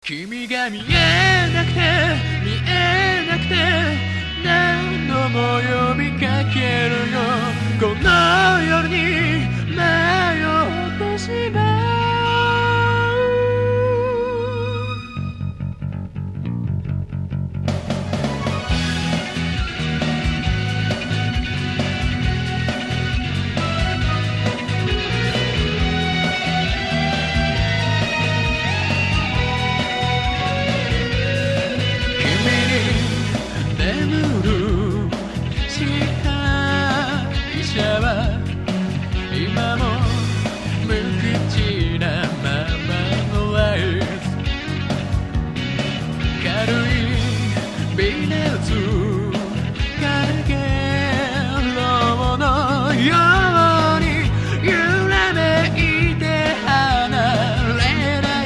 君が見えなくて見えなくて何度も呼びかけるよ。この夜に迷ってしまう。今も無口なままのライフ、軽い微熱かげろうのように揺らめいて離れない。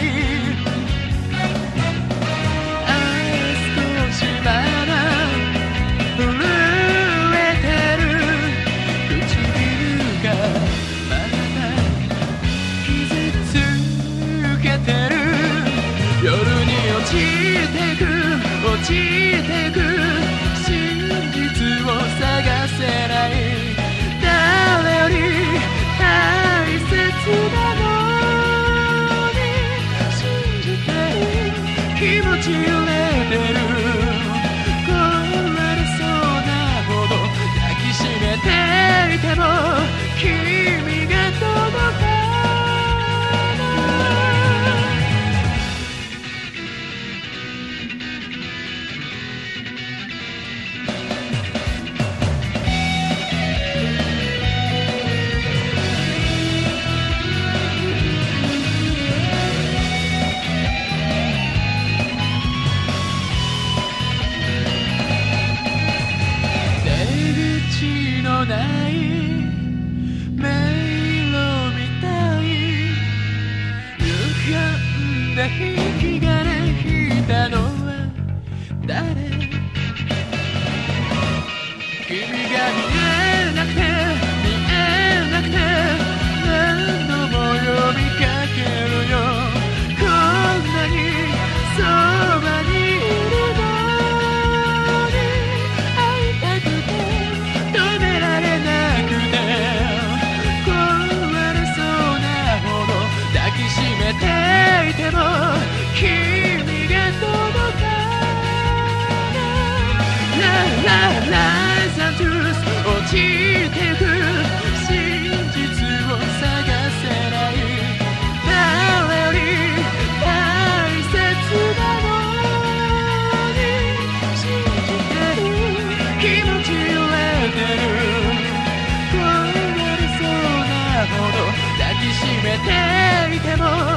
少しまだ震えてる唇が夜に落ちてく落ちてく真実を探せない。誰より大切なのに信じてる気持ち揺れてる。壊れそうなほど抱きしめていても君が届かない。ない迷路みたい歪んだ引き金引いたのは誰。君が見えなくて見えなくて何度も呼びかけるよ。こんなにそばにいるのに会いたくて止められなくて壊れそうなほど抱きしめていても君が届かない。ライザントゥース落ちてく真実を探せない。誰より大切なのに信じてる気持ち揺れてる。壊れそうなほど抱きしめていても